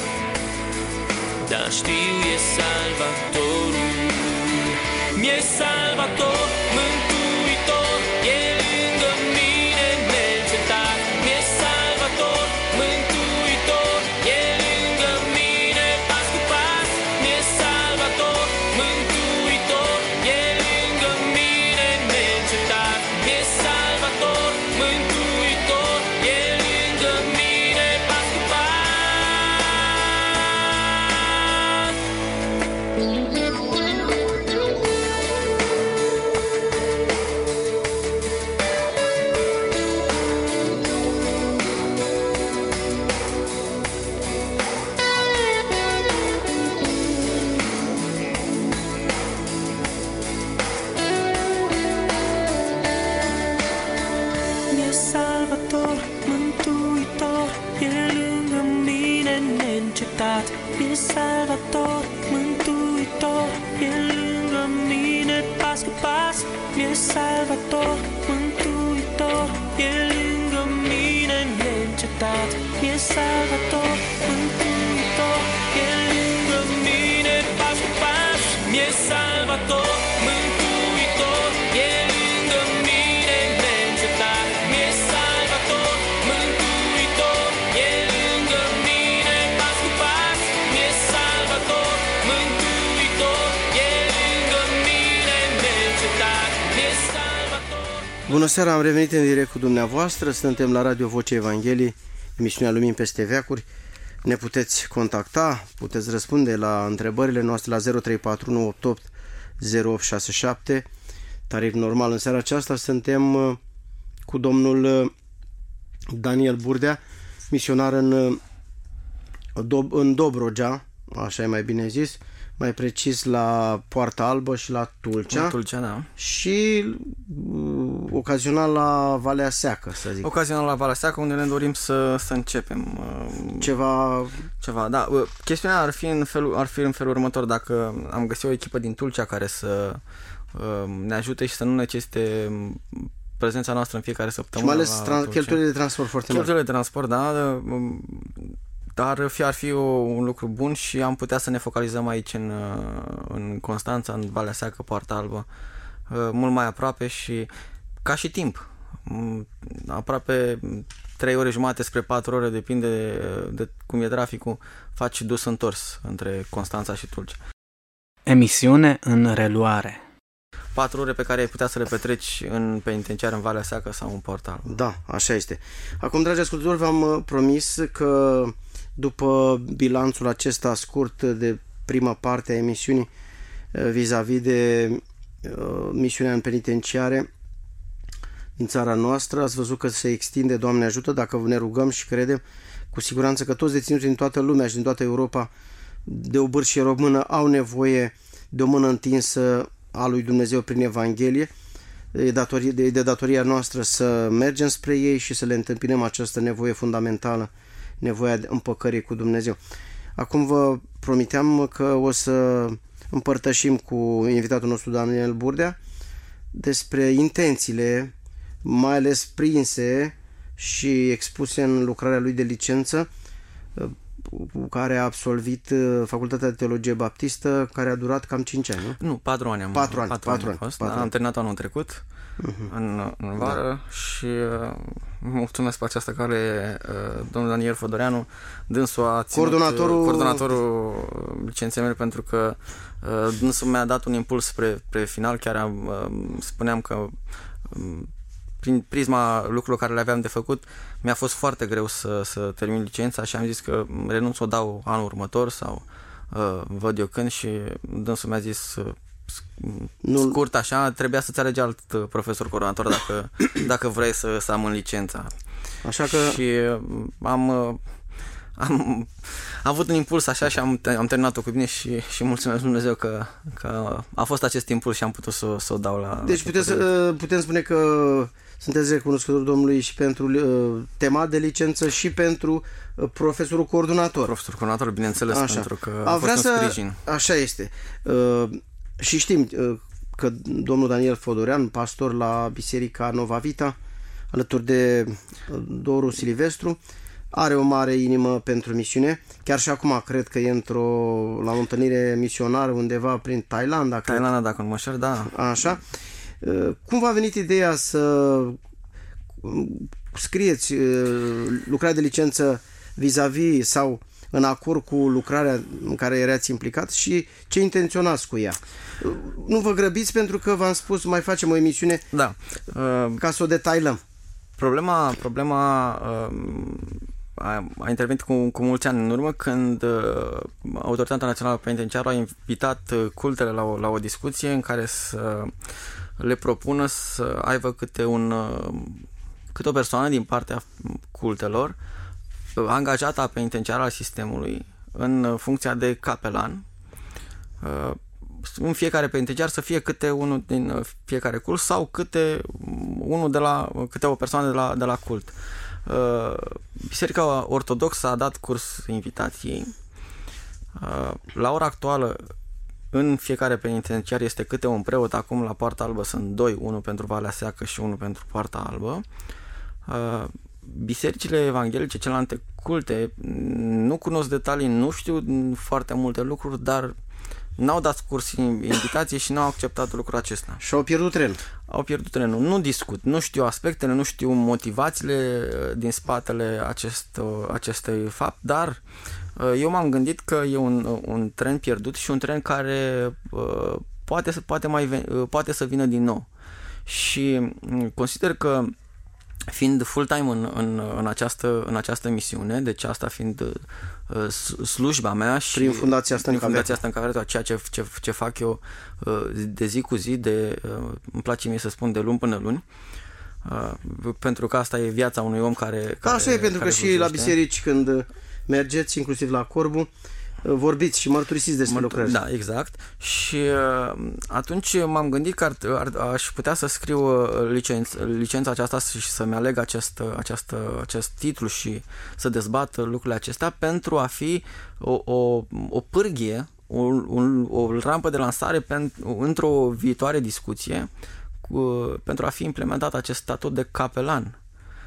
D: dar știu e Salvatorul. Mi-e Salvator, Mântuitor, e lângă mine neîncetat. Mi-e Salvator, Mântuitor, e lângă mine pas cu pas. Mi-e Salvator, Mântuitor, e lângă mine neîncetat. Mi-e Salvator, Mântuitor, e lângă mine pas cu pas. Mi-e Salvator, Mântuitor, e lângă mine neîncetat. Mi-e Salvator, Mântuitor, e lângă mine pas cu pas. Mi-e Salvator, Mântuitor, e lângă mine neîncetat. Mi-e Salvator, Mântuitor, e lângă mine pas cu pas. Mi-e Salvator, Mântuitor, e lângă mine neîncetat. Mi-e Salvator, Mântuitor, e lângă mine pas cu pas. Mi-e Salvator, Mântuitor, e lângă mine neîncetat. Mi-e Salvator.
A: Bună seara, am revenit în direct cu dumneavoastră. Suntem la Radio Vocea Evangheliei, emisiunea Lumini peste veacuri. Ne puteți contacta, puteți răspunde la întrebările noastre la zero trei patru unu opt opt zero opt șase șapte. Tarif normal. În seara aceasta suntem uh, cu domnul uh, Daniel Burdea, misionar în, uh, Dob- în Dobrogea, așa e mai bine zis, mai precis la Poarta Albă și la Tulcea,
B: În Tulcea, da.
A: și uh, ocazional la Valea Seacă, să zic.
B: Ocazional la Valea Seacă, unde ne dorim să, să începem uh,
A: Ceva...
B: ceva. Da, uh, chestiunea ar fi, în felul, ar fi în felul următor: dacă am găsit o echipă din Tulcea care să uh, ne ajute și să nu necesite prezența noastră în fiecare săptămână.
A: Și mai ales tran- cheltuielile de transport foarte mari.
B: Cheltuielile de transport, da, uh, dar fi, ar fi o, un lucru bun și am putea să ne focalizăm aici în, în Constanța, în Valea Seacă, Poarta Albă, mult mai aproape și ca și timp. Aproape trei ore jumate spre patru ore, depinde de, de cum e traficul, faci dus întors între Constanța și Tulcea.
C: Emisiune în reluare.
B: Patru ore pe care ai putea să le petreci în penitenciar în Valea Seacă sau în Portal.
A: Da, așa este. Acum, dragi ascultători, v-am promis că după bilanțul acesta scurt de prima parte a emisiunii vis-a-vis de uh, misiunea în penitenciare din țara noastră, ați văzut că se extinde, Doamne ajută, dacă ne rugăm și credem cu siguranță că toți deținuți din toată lumea și din toată Europa de o bârșie română au nevoie de o mână întinsă a lui Dumnezeu prin Evanghelie. E datorie, de, de datoria noastră să mergem spre ei și să le întâmpinăm această nevoie fundamentală, nevoia de împăcării cu Dumnezeu. Acum vă promiteam că o să împărtășim cu invitatul nostru Daniel Burdea despre intențiile, mai ales prinse și expuse în lucrarea lui de licență, cu care a absolvit Facultatea de Teologie Baptistă, care a durat cam cinci ani, nu?
B: Nu, patru ani am
A: patru ani,
B: patru
A: patru
B: ani,
A: ani,
B: fost,
A: patru
B: da,
A: ani.
B: am terminat anul trecut, uh-huh. în, în vară, da. Și uh, mulțumesc pe această cale uh, domnul Daniel Fodoreanu, dânsul a ținut,
A: coordonatorul,
B: coordonatorul licenței mele, pentru că uh, dânsul mi-a dat un impuls spre, spre final, chiar am, uh, spuneam că uh, prin prisma lucrurilor care le aveam de făcut, mi-a fost foarte greu să, să termin licența și am zis că renunț, o dau anul următor sau uh, văd eu când, și dânsul mi-a zis uh,
A: nu...
B: scurt așa, trebuia să-ți alegi alt profesor coordonator dacă, dacă vrei să, să am în licența.
A: Așa că...
B: Și uh, am... Uh, Am, am avut un impuls așa și am, am terminat-o cu bine și, și mulțumesc Dumnezeu că, că a fost acest impuls și am putut să, să o dau la...
A: Deci putem, să, putem spune că sunteți recunoscători Domnului și pentru uh, tema de licență și pentru uh, profesorul coordonator.
B: Profesorul coordonator, bineînțeles, așa. Pentru că a,
A: a
B: fost
A: să,
B: un sprijin.
A: Așa este. Uh, și știm uh, că domnul Daniel Fodorean, pastor la Biserica Nova Vita, alături de uh, Doru Silvestru, are o mare inimă pentru misiune. Chiar și acum cred că e într-o, la o întâlnire misionară undeva prin Thailanda.
B: Thailanda, dacă nu mă șer, da.
A: Așa. Cum v-a venit ideea să scrieți lucrarea de licență vis-a-vis sau în acord cu lucrarea în care erați implicat și ce intenționați cu ea? Nu vă grăbiți, pentru că v-am spus, mai facem o emisiune,
B: da.
A: ca să o detailăm.
B: Problema, problema a, a intervenit cu, cu mulți ani în urmă, când uh, Autoritatea Națională Penitenciară a invitat uh, cultele la o, la o discuție în care să le propună să aibă câte, un, uh, câte o persoană din partea cultelor uh, angajată a penitenciară al sistemului în uh, funcția de capelan. Uh, în fiecare penitenciar să fie câte unul din uh, fiecare cult sau câte unul de la, câte o persoană de la, de la cult. Biserica Ortodoxă a dat curs invitației. La ora actuală, în fiecare penitenciar este câte un preot. Acum la Poarta Albă sunt doi, unul pentru Valea Seacă și unul pentru Poarta Albă. Bisericile evanghelice, celelalte culte, nu cunosc detalii, nu știu foarte multe lucruri, dar n-au dat curs invitație și n-au acceptat lucrul acesta.
A: Și au pierdut trenul.
B: Au pierdut trenul. Nu discut, nu știu aspectele, nu știu motivațiile din spatele acest, acestui fapt, dar eu m-am gândit că e un, un tren pierdut și un tren care uh, poate, poate, mai ven, poate să vină din nou. Și consider că, fiind full-time în, în, în, această, în această misiune, deci asta fiind uh, slujba mea și
A: prin fundația asta,
B: prin fundația asta în Cavereto, ceea ce, ce, ce fac eu uh, de zi cu zi, de, uh, îmi place mie să spun de luni până luni, uh, pentru că asta e viața unui om care... care
A: Așa e, pentru că și slujește. La biserici, când mergeți, inclusiv la Corbu, vorbiți și mărturisiți despre lucrări.
B: Da, exact. Și uh, atunci m-am gândit că ar, ar, aș putea să scriu licenț, licența aceasta și să-mi aleg acest, acest, acest titlu și să dezbat lucrurile acestea pentru a fi o, o, o pârghie, o, un, o rampă de lansare pentru, într-o viitoare discuție cu, pentru a fi implementat acest statut de capelan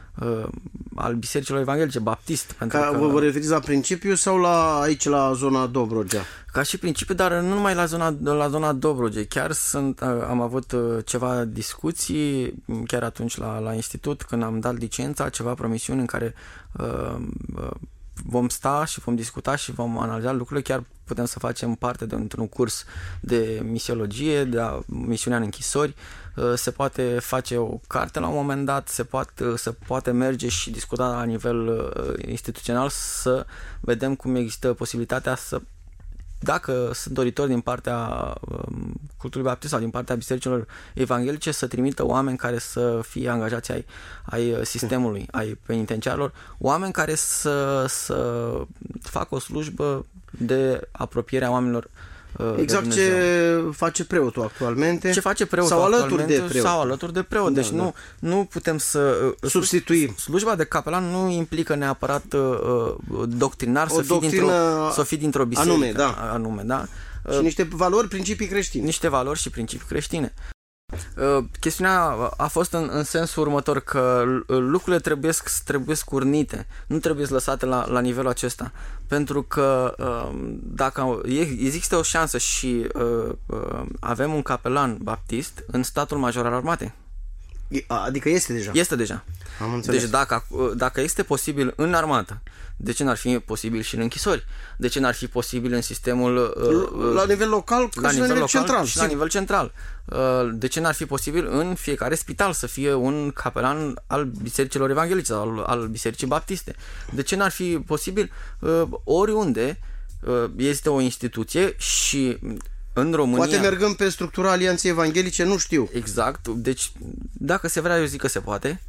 B: uh, al bisericilor evanghelice, baptist. Pentru
A: Ca,
B: că,
A: vă, vă referiți la principiu sau la aici, la zona Dobrogea?
B: Ca și principiu, dar nu numai la zona, la zona Dobrogei. Chiar sunt, am avut ceva discuții, chiar atunci la, la institut, când am dat licența, ceva promisiuni în care uh, uh, vom sta și vom discuta și vom analiza lucrurile. Chiar putem să facem parte de un curs de misiologie, de a, misiunea în închisori. Se poate face o carte la un moment dat, se poate, se poate merge și discuta la nivel instituțional, să vedem cum există posibilitatea să, dacă sunt doritori din partea um, cultului baptist sau din partea bisericilor evanghelice, să trimită oameni care să fie angajați ai, ai sistemului, ai penitenciarilor, oameni care să, să facă o slujbă de apropiere a oamenilor.
A: Exact ce face preotul actualmente.
B: Ce face preotul
A: sau
B: actualmente
A: alături de preot.
B: Sau alături de preot.
A: Da,
B: deci
A: da.
B: Nu, nu putem să
A: substituim.
B: Slujba de capelan nu implică neapărat uh, doctrinar
A: o
B: să fii dintr-o, să fii dintr-o biserică.
A: Anume, da.
B: Anume, da.
A: Și niște valori, principii creștine.
B: Niște valori și principii creștine. Uh, chestiunea a fost în, în sensul următor, că lucrurile trebuie, trebuie urnite, nu trebuie lăsate la, la nivelul acesta, pentru că uh, dacă există o șansă și uh, uh, avem un capelan baptist în statul major al armatei.
A: Adică este deja.
B: Este deja.
A: Am înțeles.
B: Deci dacă, dacă este posibil în armată, de ce n-ar fi posibil și în închisori? De ce n-ar fi posibil în sistemul... Uh,
A: la nivel local,
B: la nivel,
A: nivel
B: local
A: central.
B: Și la nivel central. Uh, de ce n-ar fi posibil în fiecare spital să fie un capelan al bisericilor evanghelice sau al, al bisericii baptiste? De ce n-ar fi posibil uh, oriunde uh, este o instituție și... În România...
A: Poate mergând pe structura Alianței Evanghelice, nu știu.
B: Exact. Deci, dacă se vrea, eu zic că se poate.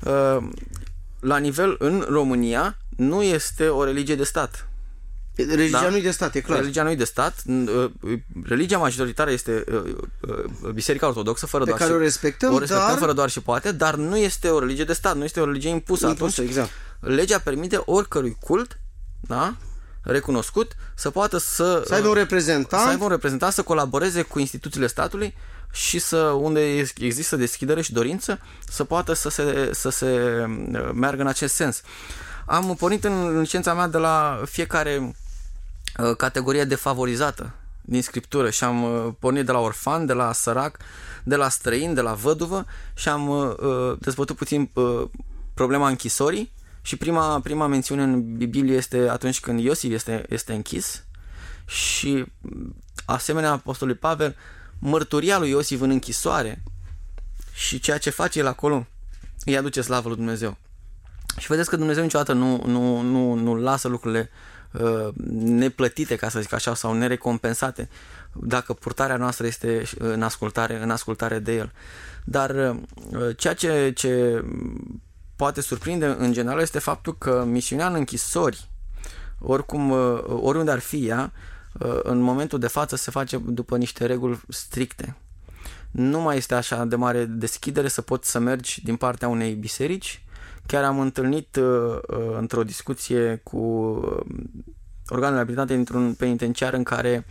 B: La nivel, în România, nu este o religie de stat.
A: Religia
B: da?
A: nu e de stat, e clar.
B: Religia nu e de stat. Religia majoritară este Biserica Ortodoxă, fără
A: pe
B: doar
A: care
B: și,
A: o respectăm,
B: o respectăm
A: dar...
B: fără doar și poate, dar nu este o religie de stat, nu este o religie impusă.
A: Impusă,
B: Atunci,
A: exact.
B: Legea permite oricărui cult, da? Recunoscut, să poată să...
A: Să aibă un reprezentant.
B: Să aibă un reprezentant, să colaboreze cu instituțiile statului și să, unde există deschidere și dorință, să poată să se, să se meargă în acest sens. Am pornit în licența mea de la fiecare uh, categorie defavorizată din Scriptură și am uh, pornit de la orfan, de la sărac, de la străin, de la văduvă și am uh, dezbătut puțin uh, problema închisorii. Și prima, prima mențiune în Biblie este atunci când Iosif este, este închis și, asemenea Apostolului Pavel, mărturia lui Iosif în închisoare și ceea ce face el acolo îi aduce slavă lui Dumnezeu. Și vedeți că Dumnezeu niciodată nu, nu, nu, nu lasă lucrurile uh, neplătite, ca să zic așa, sau nerecompensate, dacă purtarea noastră este în ascultare, în ascultare de El. Dar uh, ceea ce... ce poate surprinde în general este faptul că misiunea în închisori, oricum, oriunde ar fi ea, în momentul de față se face după niște reguli stricte. Nu mai este așa de mare deschidere să poți să mergi din partea unei biserici. Chiar am întâlnit într-o discuție cu organele abilitate dintr-un penitenciar în care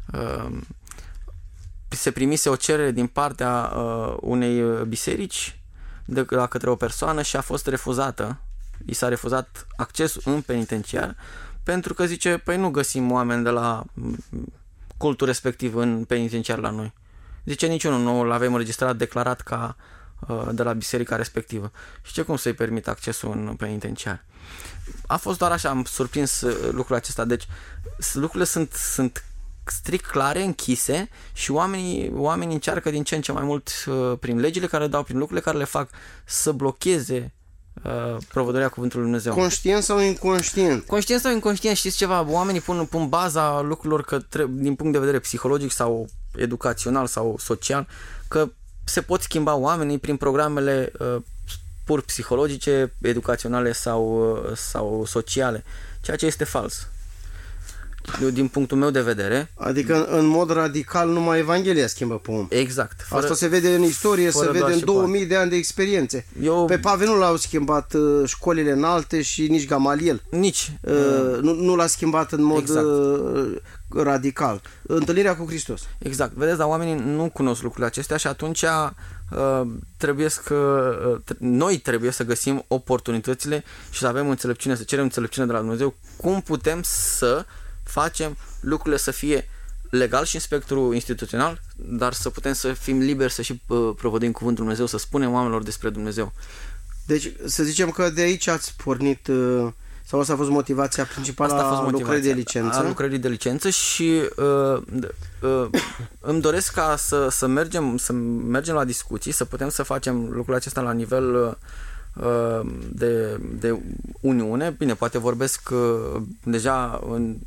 B: se primise o cerere din partea unei biserici de la către o persoană și a fost refuzată. I s-a refuzat accesul în penitenciar pentru că zice, păi nu găsim oameni de la cultul respectiv în penitenciar la noi. Zice, niciunul nu l avem înregistrat, declarat ca de la biserica respectivă. Și ce cum să-i permit accesul în penitenciar? A fost doar așa, am surprins lucrul acesta. Deci lucrurile sunt, sunt strict clare, închise și oamenii, oamenii încearcă din ce în ce mai mult uh, prin legile care dau, prin lucrurile care le fac, să blocheze uh, provădurea cuvântului Lui Dumnezeu.
A: Conștient sau inconștient?
B: Conștient sau inconștient, știți ceva, oamenii pun, pun baza lucrurilor că trebuie, din punct de vedere psihologic sau educațional sau social, că se pot schimba oamenii prin programele uh, pur psihologice, educaționale sau, uh, sau sociale, ceea ce este fals. Din punctul meu de vedere.
A: Adică în mod radical numai Evanghelia schimbă pe om.
B: Exact.
A: Fără, asta se vede în istorie, se vede în două mii de ani de experiențe. Eu... Pe Pavel nu l-au schimbat uh, școlile înalte și nici Gamaliel.
B: Nici.
A: Uh, uh, nu, nu l-a schimbat în mod
B: exact.
A: uh, radical. Întâlnirea cu Hristos.
B: Exact. Vedeți, dar oamenii nu cunosc lucrurile acestea și atunci trebuie să, noi trebuie să găsim oportunitățile și să avem înțelepciune, să cerem înțelepciune de la Dumnezeu cum putem să facem lucrurile să fie legal și în spectru instituțional, dar să putem să fim liberi să și propovăduim cuvântul Dumnezeu, să spunem oamenilor despre Dumnezeu.
A: Deci să zicem că de aici ați pornit, sau asta a fost motivația principală
B: asta a, fost
A: a
B: motivația
A: lucrării de licență?
B: A lucrării de licență și uh, uh, îmi doresc ca să, să, mergem, să mergem la discuții, să putem să facem lucrul acesta la nivel uh, de, de Uniune. Bine, poate vorbesc uh, deja în,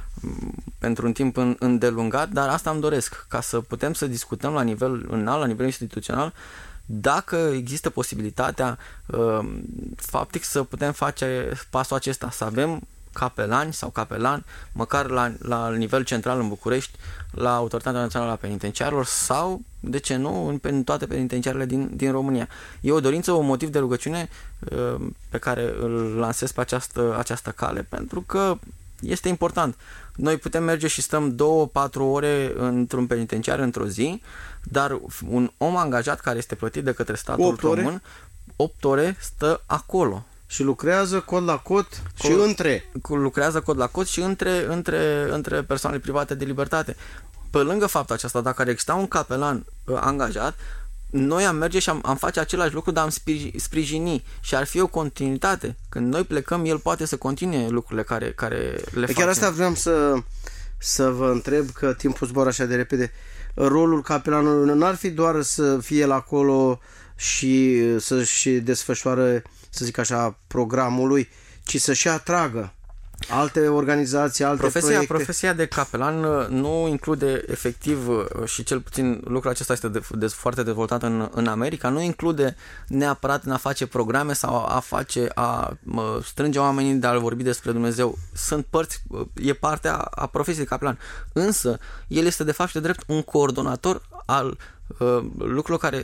B: pentru un timp îndelungat, dar asta îmi doresc, ca să putem să discutăm la nivel înalt, la nivel instituțional, dacă există posibilitatea uh, faptic să putem face pasul acesta, să avem capelani sau capelan, măcar la, la nivel central în București, la Autoritatea Națională a Penitenciarilor sau, de ce nu, în, în toate penitenciarele din, din România. E o dorință, un motiv de rugăciune uh, pe care îl lansez pe această, această cale, pentru că este important. Noi putem merge și stăm două, patru ore într-un penitenciar într-o zi, dar un om angajat care este plătit de către statul român, opt ore stă acolo.
A: Și lucrează cod la cod și
B: Cod,
A: între.
B: Lucrează cod la cod și între, între, între persoane private de libertate. Pe lângă faptul acesta, dacă ar exista un capelan uh, angajat, noi am merge și am, am face același lucru, dar am sprijini și ar fi o continuitate. Când noi plecăm, el poate să continue lucrurile care, care le face.
A: Chiar asta vreau să, să vă întreb, că timpul zboară așa de repede. Rolul capelanului n-ar fi doar să fie el acolo și să-și desfășoare, să zic așa, programul lui, ci să-și atragă alte organizații, alte
B: profesia,
A: proiecte.
B: Profesia de capelan nu include efectiv, și cel puțin lucrul acesta este de, de, foarte dezvoltat în, în America, nu include neapărat în a face programe sau a face, a mă, strânge oamenii de a vorbi despre Dumnezeu. Sunt părți, e partea a profesiei de capelan. Însă, el este de fapt și de drept un coordonator al uh, lucrurilor care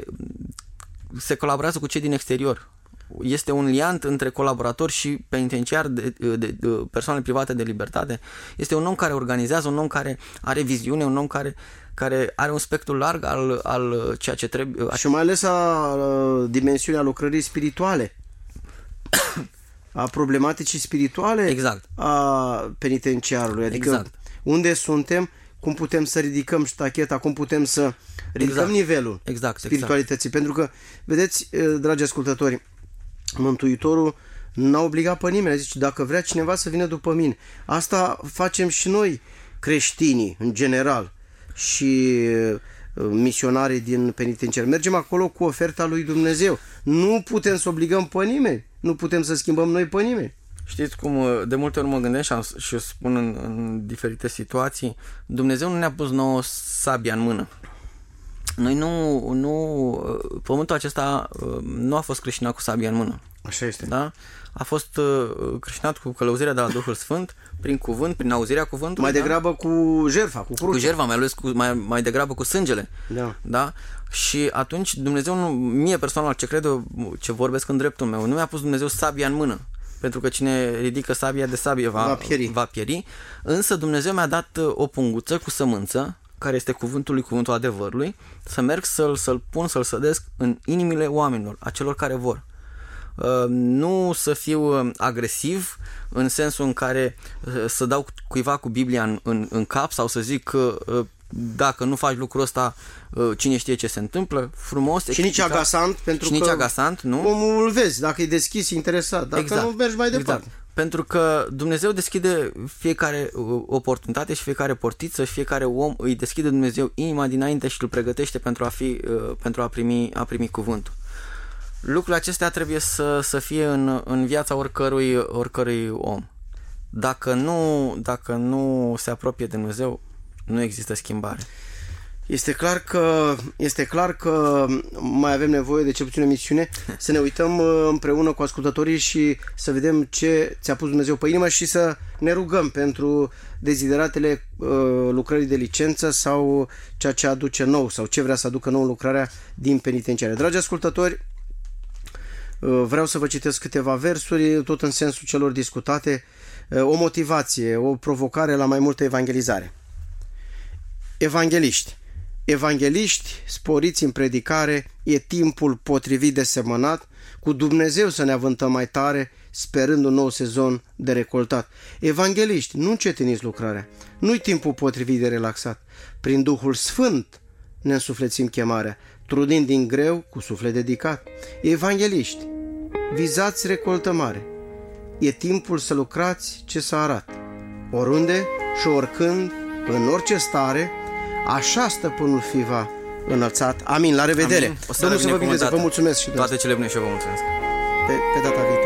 B: se colaborează cu cei din exterior. Este un liant între colaboratori și penitenciari de, de, de persoane private de libertate. Este un om care organizează, un om care are viziune, un om care, care are un spectru larg al, al ceea ce trebuie.
A: Și mai ales a, a dimensiunea lucrării spirituale, a problematicii spirituale,
B: exact,
A: a penitenciarului. Adică
B: exact.
A: Unde suntem, cum putem să ridicăm ștacheta, cum putem să ridicăm
B: exact.
A: nivelul
B: exact,
A: spiritualității.
B: Exact.
A: Pentru că, vedeți, dragi ascultători, Mântuitorul n-a obligat pe nimeni, zice, dacă vrea cineva să vină după mine. Asta facem și noi, creștinii, în general, și misionarii din penitenciar. Mergem acolo cu oferta lui Dumnezeu. Nu putem să obligăm pe nimeni, nu putem să schimbăm noi pe nimeni.
B: Știți cum, de multe ori mă gândesc și, am, și eu spun în, în diferite situații, Dumnezeu nu ne-a pus nouă sabia în mână. Noi nu, nu, pământul acesta nu a fost creștinat cu sabia în mână.
A: Așa este.
B: Da? A fost creștinat cu călăuzirea de la Duhul Sfânt, prin cuvânt, prin auzirea cuvântului.
A: Mai degrabă da? cu jertfa, cu crucea.
B: Cu jertfa, mai ales cu, mai, mai degrabă cu sângele.
A: Da.
B: Da? Și atunci Dumnezeu, nu, mie personal, ce cred eu, ce vorbesc în dreptul meu, nu mi-a pus Dumnezeu sabia în mână. Pentru că cine ridică sabia de sabie va,
A: va, pieri.
B: va pieri. Însă Dumnezeu mi-a dat o punguță cu sămânță, care este cuvântul lui, cuvântul adevărului, să merg să-l, să-l pun, să-l sădesc în inimile oamenilor, a celor care vor. Uh, nu să fiu agresiv în sensul în care uh, să dau cuiva cu Biblia în, în, în cap sau să zic că uh, dacă nu faci lucrul ăsta, uh, cine știe ce se întâmplă, frumos.
A: Și nici agasant, pentru
B: și
A: că
B: nici agasant, nu?
A: omul îl vezi, dacă e deschis, interesat, dacă
B: exact.
A: nu mergi mai departe.
B: Exact. Pentru că Dumnezeu deschide fiecare oportunitate și fiecare portiță și fiecare om îi deschide Dumnezeu inima dinainte și îl pregătește pentru a, fi, pentru a, primi, a primi cuvântul. Lucrurile acestea trebuie să, să fie în, în viața oricărui, oricărui om. Dacă nu, dacă nu se apropie de Dumnezeu, nu există schimbare.
A: Este clar că, este clar că mai avem nevoie de cel puțin o misiune, să ne uităm împreună cu ascultătorii și să vedem ce ți-a pus Dumnezeu pe inimă și să ne rugăm pentru dezideratele uh, lucrării de licență sau ceea ce aduce nou sau ce vrea să aducă nou lucrarea din penitenciare. Dragi ascultători, uh, vreau să vă citesc câteva versuri, tot în sensul celor discutate, uh, o motivație, o provocare la mai multă evangelizare. Evangeliști, Evangeliști, sporiți în predicare, e timpul potrivit de semănat, cu Dumnezeu să ne avântăm mai tare, sperând un nou sezon de recoltat. Evangeliști, nu încetiniți lucrarea, nu-i timpul potrivit de relaxat. Prin Duhul Sfânt ne însuflețim chemarea, trudind din greu cu suflet dedicat. Evangeliști, vizați recoltă mare, e timpul să lucrați ce să arate. Oriunde și oricând, în orice stare, așa stăpânul fi va înălțat. Amin, la revedere!
B: Amin. O
A: Domnul să vă binecuvânteze, vă mulțumesc și de
B: toate cele bune și eu vă mulțumesc.
A: Pe, pe data viitoare.